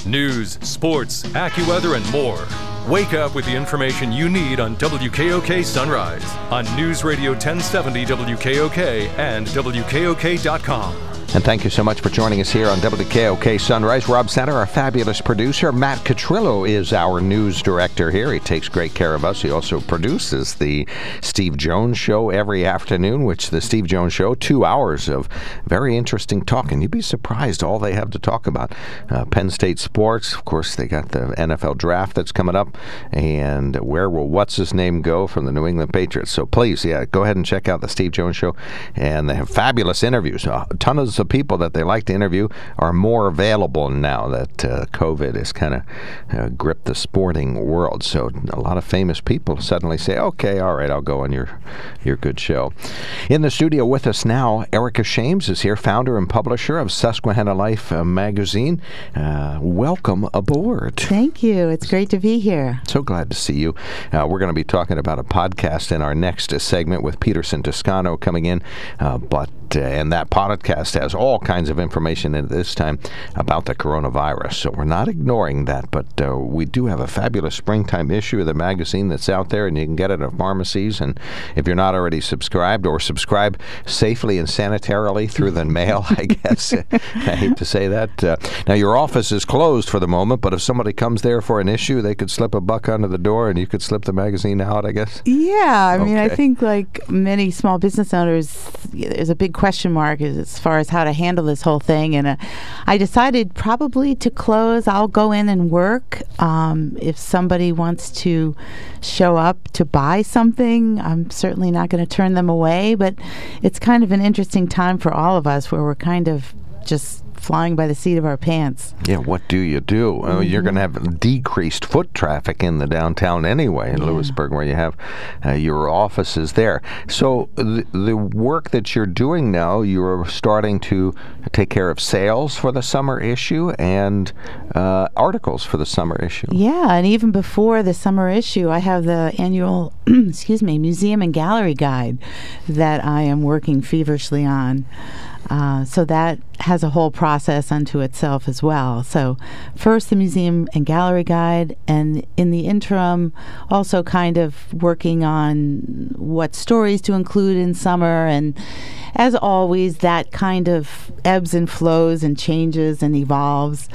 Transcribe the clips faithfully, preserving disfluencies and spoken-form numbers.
News, sports, AccuWeather, and more. Wake up with the information you need on W K O K Sunrise on News Radio ten seventy W K O K and W K O K dot com. And thank you so much for joining us here on W K O K Sunrise. Rob Center, our fabulous producer. Matt Catrillo is our news director here. He takes great care of us. He also produces the Steve Jones Show every afternoon, which the Steve Jones Show, two hours of very interesting talk. And you'd be surprised all they have to talk about. Uh, Penn State sports, of course, they got the N F L draft that's coming up. And where will what's-his-name go from the New England Patriots? So please, yeah, go ahead and check out the Steve Jones Show. And they have fabulous interviews. A ton of the people that they like to interview are more available now that uh, COVID has kind of uh, gripped the sporting world. So a lot of famous people suddenly say, okay, all right, I'll go on your, your good show. In the studio with us now, Erica Shames is here, founder and publisher of Susquehanna Life uh, magazine. Uh, welcome aboard. Thank you. It's great to be here. So glad to see you. Uh, we're going to be talking about a podcast in our next uh, segment with Peterson Toscano coming in, uh, but uh, and that podcast has all kinds of information in this time about the coronavirus. So we're not ignoring that, but uh, we do have a fabulous springtime issue of the magazine that's out there, and you can get it at pharmacies. And if you're not already subscribed, or subscribe safely and sanitarily through the mail, I guess. I hate to say that. Uh, now, your office is closed for the moment, but if somebody comes there for an issue, they could slip a buck under the door, and you could slip the magazine out, I guess? Yeah. I mean, okay. I think like many small business owners, there's a big question mark as far as how to handle this whole thing. And uh, I decided probably to close. I'll go in and work. Um, if somebody wants to show up to buy something, I'm certainly not going to turn them away. But it's kind of an interesting time for all of us where we're kind of just flying by the seat of our pants. Yeah, what do you do? Mm-hmm. Uh, you're going to have decreased foot traffic in the downtown anyway in yeah. Lewisburg, where you have uh, your offices there. So the, the work that you're doing now, you're starting to take care of sales for the summer issue and uh, articles for the summer issue. Yeah, and even before the summer issue, I have the annual, excuse me, museum and gallery guide that I am working feverishly on. Uh, so that has a whole process unto itself as well. So first the museum and gallery guide, and in the interim also kind of working on what stories to include in summer. And as always, that kind of ebbs and flows and changes and evolves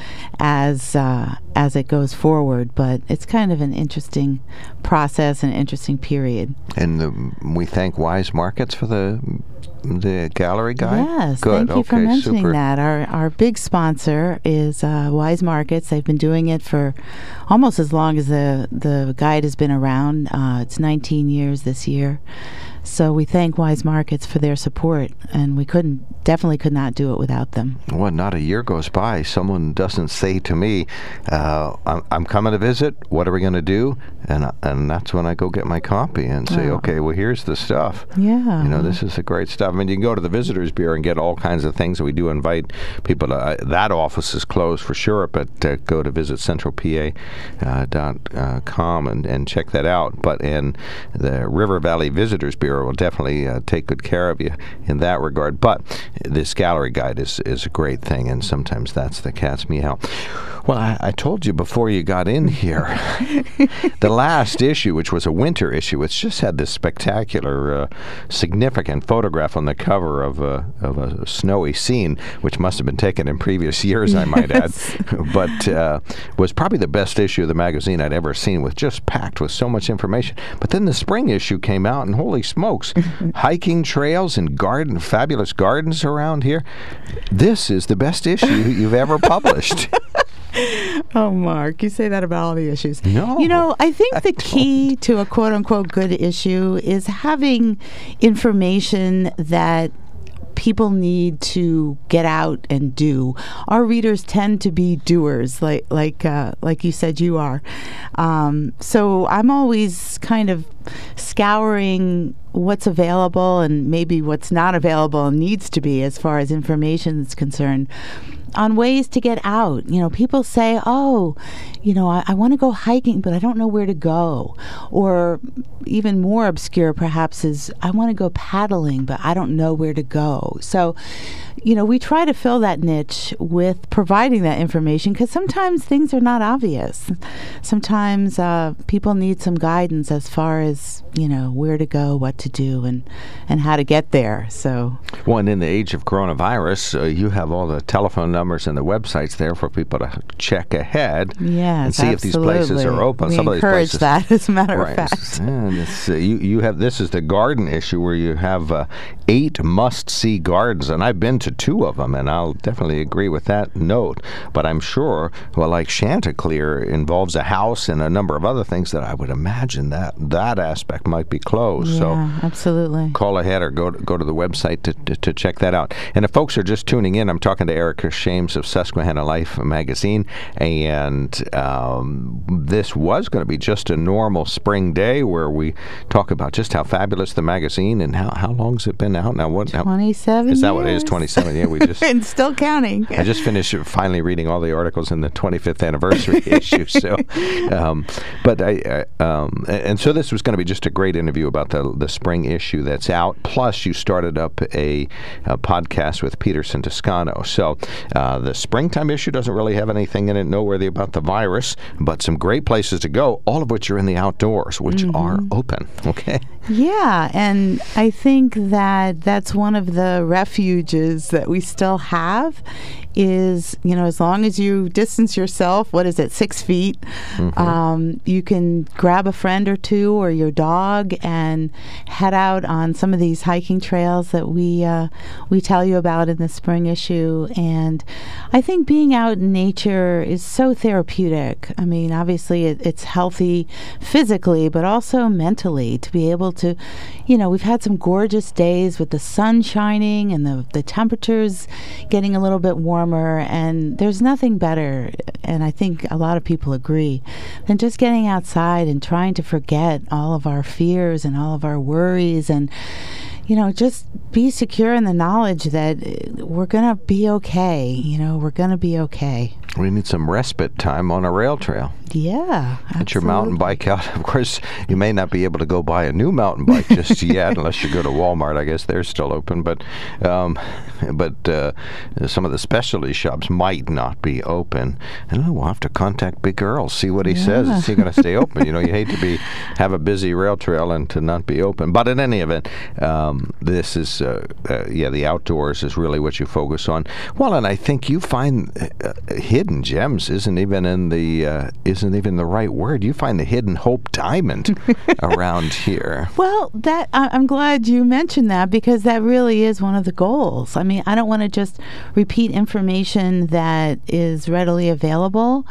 as uh, as it goes forward. But it's kind of an interesting process and an interesting period. And the, we thank Wise Markets for the the gallery guide? Yes, good. Thank you okay, for mentioning super. that. Our our big sponsor is uh, Wise Markets. They've been doing it for almost as long as the, the guide has been around. Uh, it's nineteen years this year. So we thank Wise Markets for their support, and we couldn't, definitely could not do it without them. Well, not a year goes by. Someone doesn't say to me, uh, I'm, I'm coming to visit, what are we going to do? And and that's when I go get my copy and say, oh. okay, well, here's the stuff. Yeah. You know, this is the great stuff. I mean, you can go to the Visitors Bureau and get all kinds of things. We do invite people to, uh, that office is closed for sure, but uh, go to visit central p a dot com uh, and, and check that out. But in the River Valley Visitors Bureau will definitely uh, take good care of you in that regard. But this gallery guide is, is a great thing, and sometimes that's the cat's meow. Well, I, I told you before you got in here, the last issue, which was a winter issue, it's just had this spectacular, uh, significant photograph on the cover of a, of a snowy scene, which must have been taken in previous years, I might yes. add, but uh, was probably the best issue of the magazine I'd ever seen, with just packed with so much information. But then the spring issue came out, and holy smokes, hiking trails and garden, fabulous gardens around here. This is the best issue you've ever published. Oh, Mark, you say that about all the issues. No. You know, I think I the key don't. to a quote-unquote good issue is having information that people need to get out and do. Our readers tend to be doers, like like uh, like you said you are. Um, so I'm always kind of scouring what's available and maybe what's not available and needs to be as far as information is concerned, on ways to get out. You know, people say, oh, you know, I, I want to go hiking, but I don't know where to go. Or even more obscure, perhaps, is I want to go paddling, but I don't know where to go. So you know, we try to fill that niche with providing that information because sometimes things are not obvious. Sometimes uh, people need some guidance as far as, you know, where to go, what to do, and, and how to get there. So, well, and in the age of coronavirus, uh, you have all the telephone numbers and the websites there for people to check ahead yes, and see absolutely. if these places are open. We Some encourage of these places, that, as a matter right. of fact. And it's, uh, you, you have this is the garden issue where you have uh, eight must-see gardens, and I've been to two of them, and I'll definitely agree with that note. But I'm sure, well, like Chanticleer involves a house and a number of other things that I would imagine that that aspect might be closed. Yeah, so absolutely. Call ahead or go to, go to the website to, to, to check that out. And if folks are just tuning in, I'm talking to Erica Shames of Susquehanna Life magazine, and um, this was going to be just a normal spring day where we talk about just how fabulous the magazine and how how long's it been out now? What twenty-seven is that? years. What it is? twenty-seven. Yeah, we just and still counting. I just finished finally reading all the articles in the twenty-fifth anniversary issue. So, um, but I, I um, and so this was going to be just a great interview about the the spring issue that's out. Plus, you started up a, a podcast with Peterson Toscano. So, uh, the springtime issue doesn't really have anything in it noteworthy about the virus, but some great places to go. All of which are in the outdoors, which mm-hmm. are open. Okay. Yeah, and I think that that's one of the refuges that we still have is, you know, as long as you distance yourself, what is it, six feet, mm-hmm. um, you can grab a friend or two or your dog and head out on some of these hiking trails that we uh, we tell you about in the spring issue. And I think being out in nature is so therapeutic. I mean, obviously it, it's healthy physically, but also mentally to be able to, you know, we've had some gorgeous days with the sun shining and the, the temperatures getting a little bit warmer. And there's nothing better, and I think a lot of people agree, than just getting outside and trying to forget all of our fears and all of our worries and, you know, just be secure in the knowledge that we're going to be okay. You know, we're going to be okay. We need some respite time on a rail trail. Yeah, absolutely. Get your mountain bike out. Of course, you may not be able to go buy a new mountain bike just yet, unless you go to Walmart. I guess they're still open, but um, but uh, some of the specialty shops might not be open. And we'll have to contact Big Earl, see what he yeah. says. Is he going to stay open? You know, you hate to be have a busy rail trail and to not be open. But in any event, um, this is uh, uh, yeah, the outdoors is really what you focus on. Well, and I think you find uh, hidden gems isn't even in the uh, isn't even the right word. You find the hidden hope diamond around here. Well, that I, I'm glad you mentioned that because that really is one of the goals. I mean, I don't want to just repeat information that is readily available,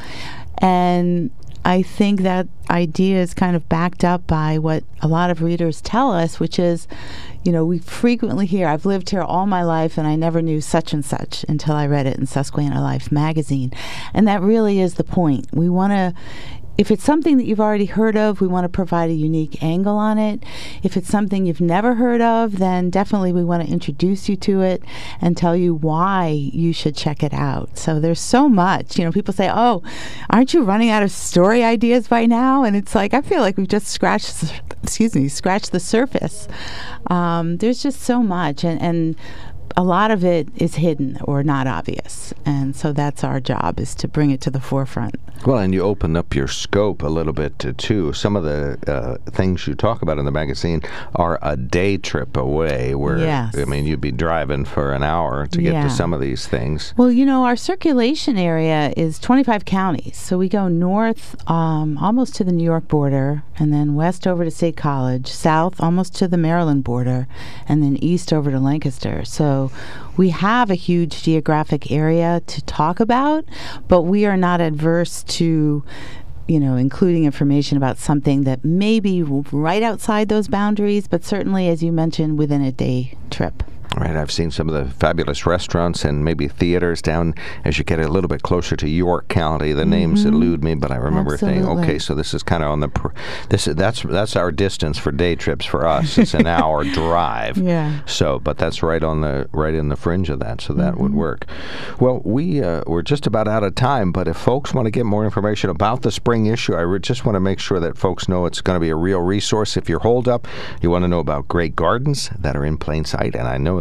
and I think that idea is kind of backed up by what a lot of readers tell us, which is, you know, we frequently hear, I've lived here all my life and I never knew such and such until I read it in Susquehanna Life magazine. And that really is the point. We want to, if it's something that you've already heard of, we want to provide a unique angle on it. If it's something you've never heard of, then definitely we want to introduce you to it and tell you why you should check it out. So there's so much. You know, people say, oh, aren't you running out of story ideas by now? And it's like, I feel like we've just scratched, excuse me, scratched the surface. Um, there's just so much. And, and a lot of it is hidden or not obvious. And so that's our job, is to bring it to the forefront. Well, and you open up your scope a little bit, to, too. Some of the uh, things you talk about in the magazine are a day trip away, where, yes. I mean, you'd be driving for an hour to get yeah. to some of these things. Well, you know, our circulation area is twenty-five counties. So we go north um, almost to the New York border, and then west over to State College, south almost to the Maryland border, and then east over to Lancaster. So we have a huge geographic area to talk about, but we are not adverse to, you know, including information about something that may be right outside those boundaries, but certainly, as you mentioned, within a day trip. Right, I've seen some of the fabulous restaurants and maybe theaters down as you get a little bit closer to York County. The mm-hmm. names elude me, but I remember Absolutely. thinking, okay, so this is kind of on the pr- this is that's that's our distance for day trips for us. It's an hour drive. Yeah. So, but that's right on the right in the fringe of that, so that mm-hmm. would work. Well, we uh, we're just about out of time, but if folks want to get more information about the spring issue, I re- just want to make sure that folks know it's going to be a real resource. If you're holed up, you want to know about great gardens that are in plain sight, and I know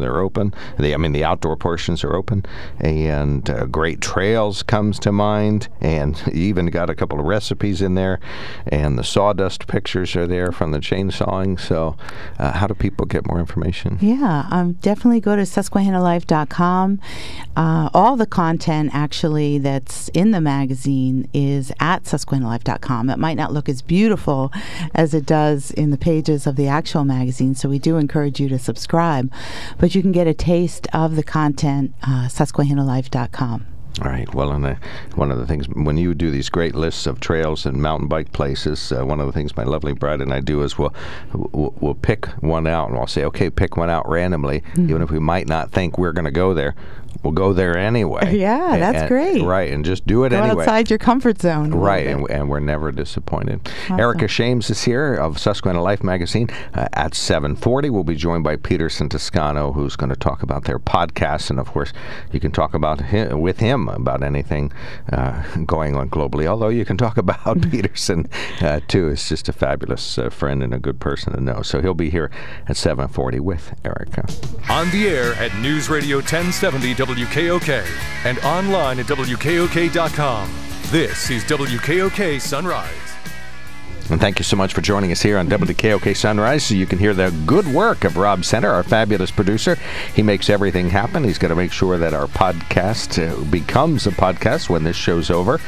they're open. The, I mean, the outdoor portions are open. And uh, Great Trails comes to mind. And you even got a couple of recipes in there. And the sawdust pictures are there from the chainsawing. So uh, how do people get more information? Yeah, um, definitely go to Susquehanna Life dot com. Uh, all the content, actually, that's in the magazine is at Susquehanna Life dot com. It might not look as beautiful as it does in the pages of the actual magazine, so we do encourage you to subscribe. But you can get a taste of the content, uh, Susquehanna Life dot com. All right. Well, and uh, one of the things, when you do these great lists of trails and mountain bike places, uh, one of the things my lovely bride and I do is we'll, we'll, we'll pick one out, and I'll say, okay, pick one out randomly, mm-hmm. even if we might not think we're going to go there. We'll go there anyway. Yeah, that's and, great. Right, and just do it go anyway. outside your comfort zone. Right, and, and we're never disappointed. Awesome. Erica Shames is here of Susquehanna Life magazine uh, at seven forty. We'll be joined by Peterson Toscano, who's going to talk about their podcast, and of course, you can talk about him, with him about anything uh, going on globally. Although you can talk about Peterson uh, too. It's just a fabulous uh, friend and a good person to know. So he'll be here at seven forty with Erica. On the air at News Radio ten seventy W K O K and online at W K O K dot com. This is W K O K Sunrise. And thank you so much for joining us here on W K O K Sunrise, so you can hear the good work of Rob Center, our fabulous producer. He makes everything happen. He's going to make sure that our podcast uh, becomes a podcast when this show's over,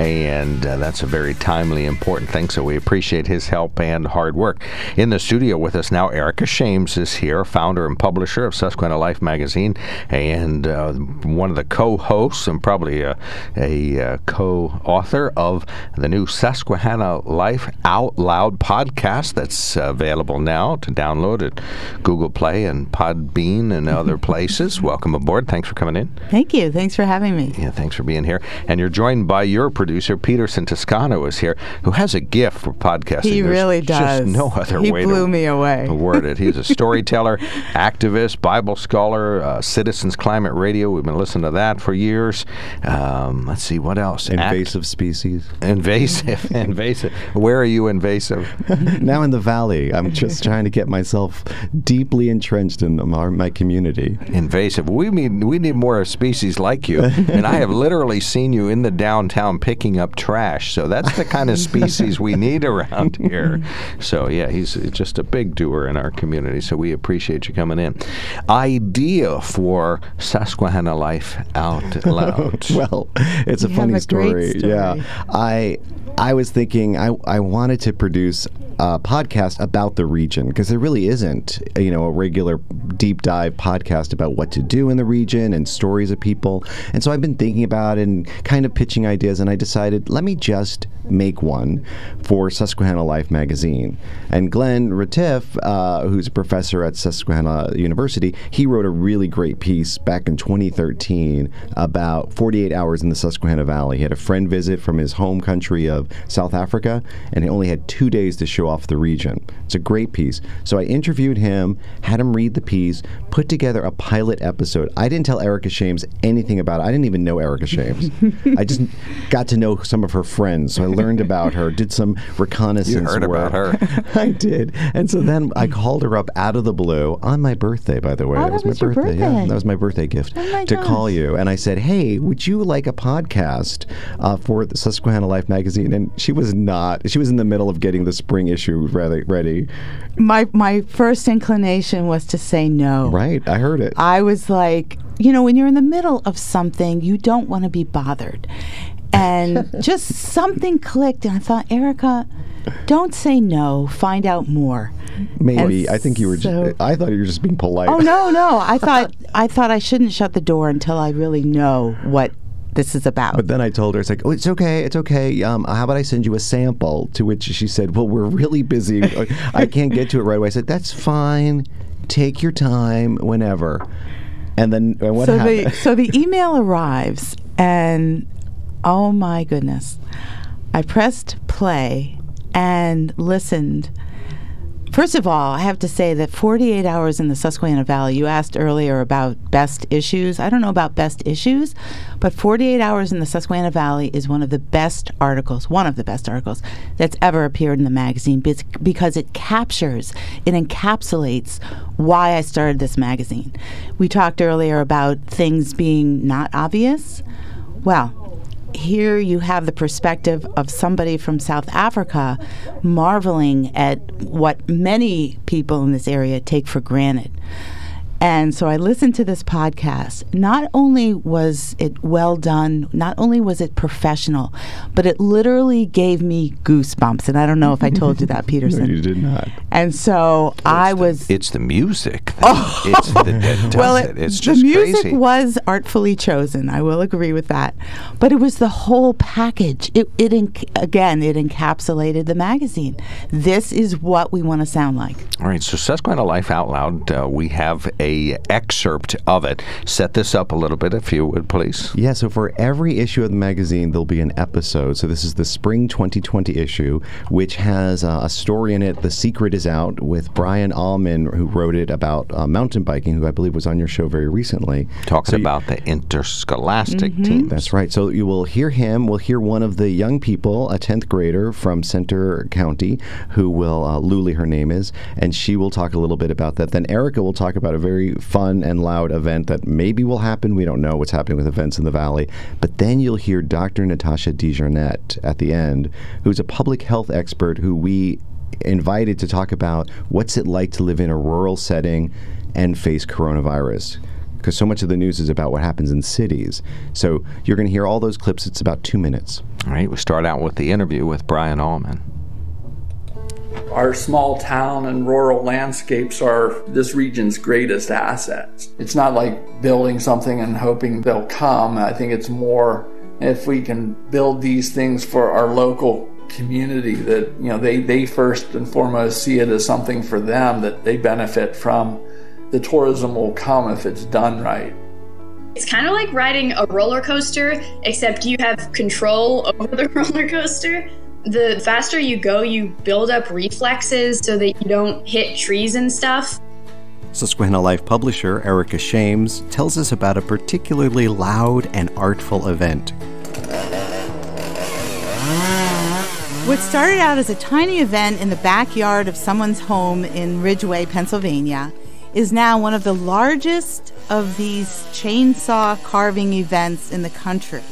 and uh, that's a very timely, important thing, so we appreciate his help and hard work. In the studio with us now, Erica Shames is here, founder and publisher of Susquehanna Life magazine, and uh, one of the co-hosts and probably a, a uh, co-author of the new Susquehanna Life Out Loud podcast that's uh, available now to download at Google Play and Podbean and other places. Welcome aboard. Thanks for coming in. Thank you. Thanks for having me. Yeah, thanks for being here. And you're joined by your producer, Peterson Toscano, is here, who has a gift for podcasting. He There's really does. Just no other he way blew to, me away. to word it. He's a storyteller, activist, Bible scholar, uh, Citizens Climate Radio. We've been listening to that for years. Um, let's see, what else? Invasive Act- species. Invasive. Invasive. Where are you invasive? Now in the valley. I'm just trying to get myself deeply entrenched in our, my community. Invasive. We need we need more species like you. And I have literally seen you in the downtown picking up trash. So that's the kind of species we need around here. So yeah, he's just a big doer in our community. So we appreciate you coming in. Idea for Susquehanna Life Out Loud. Well, it's a you funny have a story. great story. Yeah, I I was thinking I I wanted to produce a podcast about the region, because there really isn't, you know, a regular deep dive podcast about what to do in the region and stories of people. And so I've been thinking about it and kind of pitching ideas, and I decided, let me just make one for Susquehanna Life magazine. And Glenn Retief, uh, who's a professor at Susquehanna University, he wrote a really great piece back in twenty thirteen about forty-eight hours in the Susquehanna Valley. He had a friend visit from his home country of South Africa, and he only had two days to show off the region. It's a great piece. So I interviewed him, had him read the piece, put together a pilot episode. I didn't tell Erica Shames anything about it. I didn't even know Erica Shames. I just got to know some of her friends. So I learned about her, did some reconnaissance You heard work. about her. I did. And so then I called her up out of the blue on my birthday, by the way. Oh, that that was my was your birthday. Yeah, birthday. that was my birthday gift Oh my to gosh. call you. And I said, hey, would you like a podcast uh, for the Susquehanna Life magazine? And she was not. She was in the middle of getting the spring issue ready. ready. My my first inclination was to say no. Right. I heard it. I was like, you know, when you're in the middle of something, you don't want to be bothered. And just something clicked, and I thought, Erica, don't say no. Find out more. Maybe. And I think you were so- just, I thought you were just being polite. Oh no, no. I thought I thought I shouldn't shut the door until I really know what this is about. But then I told her, it's like, oh, it's okay, it's okay. Um, how about I send you a sample? To which she said, well, we're really busy. I can't get to it right away. I said, that's fine. Take your time, whenever. And then and what so happened? the so the email arrives, and oh my goodness, I pressed play and listened First of all, I have to say that forty-eight hours in the Susquehanna Valley, you asked earlier about best issues. I don't know about best issues, but forty-eight hours in the Susquehanna Valley is one of the best articles, one of the best articles that's ever appeared in the magazine because it captures, it encapsulates why I started this magazine. We talked earlier about things being not obvious. Well, here you have the perspective of somebody from South Africa marveling at what many people in this area take for granted. And so I listened to this podcast. Not only was it well done, not only was it professional, but it literally gave me goosebumps. And I don't know if I told you that, Peterson. No, you did not. And so it's I the, was... It's the music. That, oh. It's the, that does well, it. It's just the music crazy. was artfully chosen. I will agree with that. But it was the whole package. It, it enc- Again, it encapsulated the magazine. This is what we want to sound like. All right, so Susquehanna Life Out Loud, uh, we have a excerpt of it. Set this up a little bit, if you would, please. Yeah, so for every issue of the magazine, there'll be an episode. So this is the spring twenty twenty issue, which has uh, a story in it. The Secret is out with Brian Allman, who wrote it about uh, mountain biking, who I believe was on your show very recently. Talking so about you, the interscholastic mm-hmm. teams. That's right. So you will hear him. We'll hear one of the young people, a tenth grader from Center County, who will, uh, Luli her name is, and she will talk a little bit about that. Then Erica will talk about a very fun and loud event that maybe will happen. We don't know what's happening with events in the Valley. But then you'll hear Doctor Natasha DeJarnette at the end, who's a public health expert who we invited to talk about what's it like to live in a rural setting and face coronavirus. Because so much of the news is about what happens in cities. So you're going to hear all those clips. It's about two minutes. All right, we start out with the interview with Brian Allman. Our small town and rural landscapes are this region's greatest assets. It's not like building something and hoping they'll come. I think it's more if we can build these things for our local community that, you know, they, they first and foremost see it as something for them that they benefit from. The tourism will come if it's done right. It's kind of like riding a roller coaster, except you have control over the roller coaster. The faster you go, you build up reflexes so that you don't hit trees and stuff. Susquehanna Life publisher Erica Shames tells us about a particularly loud and artful event. What started out as a tiny event in the backyard of someone's home in Ridgeway, Pennsylvania, is now one of the largest of these chainsaw carving events in the country.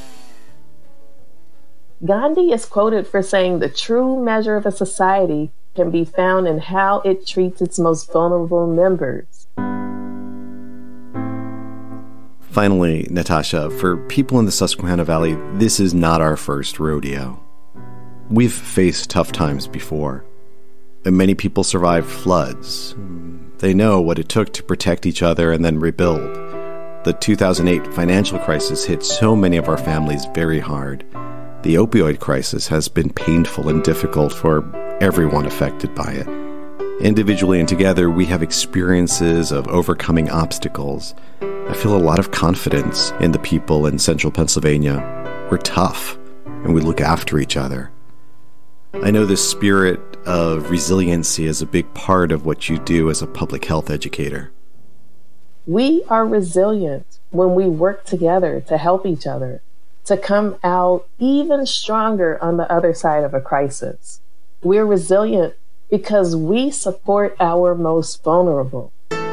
Gandhi is quoted for saying the true measure of a society can be found in how it treats its most vulnerable members. Finally, Natasha, for people in the Susquehanna Valley, this is not our first rodeo. We've faced tough times before, and many people survived floods. They know what it took to protect each other and then rebuild. The two thousand eight financial crisis hit so many of our families very hard. The opioid crisis has been painful and difficult for everyone affected by it. Individually and together, we have experiences of overcoming obstacles. I feel a lot of confidence in the people in central Pennsylvania. We're tough, and we look after each other. I know this spirit of resiliency is a big part of what you do as a public health educator. We are resilient when we work together to help each other, to come out even stronger on the other side of a crisis. We're resilient because we support our most vulnerable.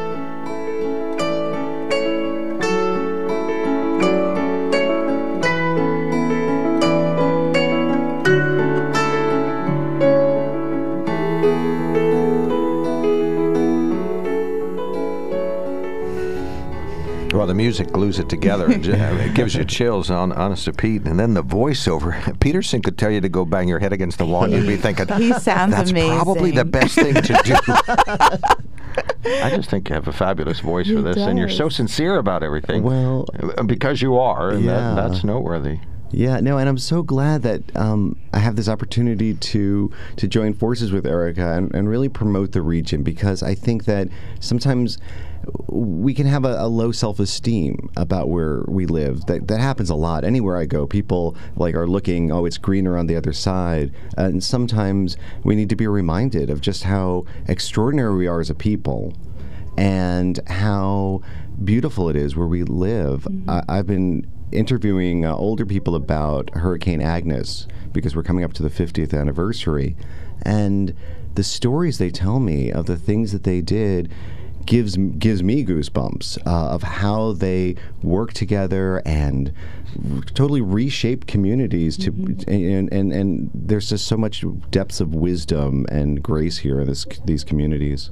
Well, the music glues it together. It gives you chills, on honest to Pete. And then the voiceover. Peterson could tell you to go bang your head against the wall. You'd be thinking, he sounds that's amazing. probably the best thing to do. I just think you have a fabulous voice He for this. does. And you're so sincere about everything. Well, because you are. And yeah. that, that's noteworthy. Yeah, no, and I'm so glad that um, I have this opportunity to to join forces with Erica and, and really promote the region, because I think that sometimes we can have a, a low self-esteem about where we live. That that happens a lot. Anywhere I go, people like are looking, oh, it's greener on the other side. And sometimes we need to be reminded of just how extraordinary we are as a people and how beautiful it is where we live. Mm-hmm. I, I've been interviewing uh, older people about Hurricane Agnes because we're coming up to the fiftieth anniversary. And the stories they tell me of the things that they did gives gives me goosebumps uh, of how they work together and totally reshape communities to mm-hmm. and, and and there's just so much depths of wisdom and grace here in this these communities.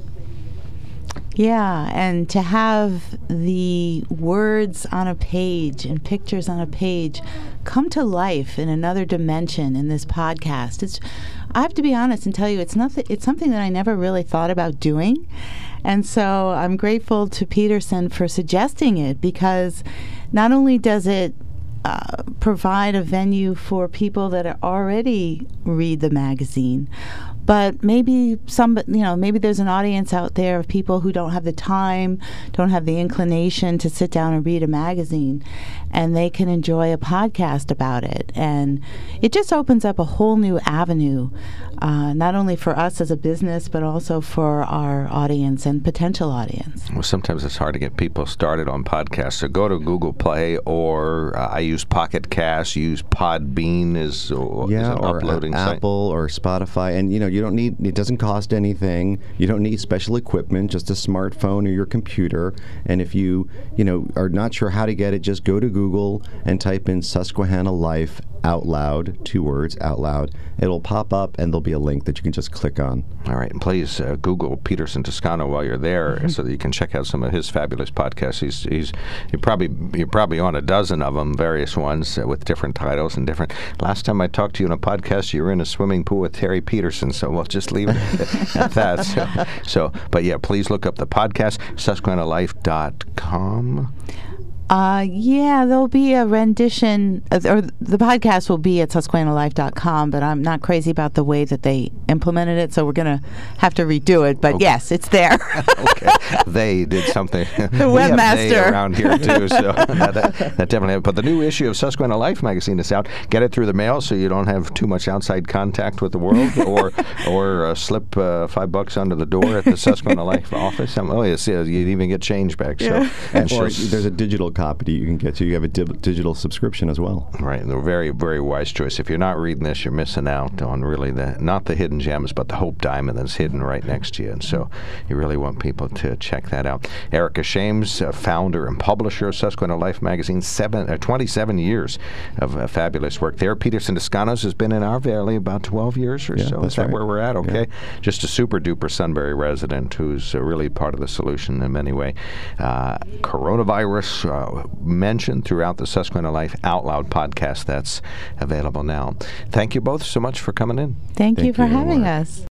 Yeah, and to have the words on a page and pictures on a page come to life in another dimension in this podcast. It's, I have to be honest and tell you, it's nothing. It's something that I never really thought about doing, and so I'm grateful to Peterson for suggesting it, because not only does it uh, provide a venue for people that are already read the magazine, but maybe some, you know, maybe there's an audience out there of people who don't have the time, don't have the inclination to sit down and read a magazine, and they can enjoy a podcast about it. And it just opens up a whole new avenue, uh, not only for us as a business, but also for our audience and potential audience. Well, sometimes it's hard to get people started on podcasts. So go to Google Play, or uh, I use Pocket Cast, use Podbean as, uh, yeah, as an or uploading a- site. Apple or Spotify. And, you know, you don't need, it doesn't cost anything. You don't need special equipment, just a smartphone or your computer. And if you, you know, are not sure how to get it, just go to Google and type in Susquehanna Life out loud, two words, out loud. It'll pop up, and there'll be a link that you can just click on. All right, and please uh, Google Peterson Toscano while you're there, mm-hmm. so that you can check out some of his fabulous podcasts. He's he's you're probably you're probably on a dozen of them, various ones uh, with different titles and different. Last time I talked to you in a podcast, you were in a swimming pool with Terry Peterson, so we'll just leave it at, at that. So, so, but yeah, please look up the podcast, Susquehanna Life dot com. Uh, yeah, there'll be a rendition, uh, or the podcast will be at Susquehanna Life dot com, but I'm not crazy about the way that they implemented it, so we're going to have to redo it. But okay. Yes, it's there. Okay. They did something. The webmaster. around here, too, so that, that definitely. But the new issue of Susquehanna Life magazine is out. Get it through the mail so you don't have too much outside contact with the world, or or uh, slip uh, five bucks under the door at the Susquehanna Life office. Um, oh, yes, yeah, you'd even get change back. So. Yeah. And or there's a digital copy you can get to. You have a di- digital subscription as well. Right, and they're very, very wise choice. If you're not reading this, you're missing out on really the, not the hidden gems, but the Hope Diamond that's hidden right next to you. And so you really want people to check that out. Erica Shames, uh, founder and publisher of Susquehanna Life magazine, seven, uh, twenty-seven years of uh, fabulous work there. Peterson Toscano's has been in our valley about twelve years or yeah, so. Is that right. where we're at? Okay. Yeah. Just a super duper Sunbury resident who's uh, really part of the solution in many ways. Uh, coronavirus uh, mentioned throughout the Susquehanna Life Out Loud podcast that's available now. Thank you both so much for coming in. Thank, Thank you for you, having Laura. us.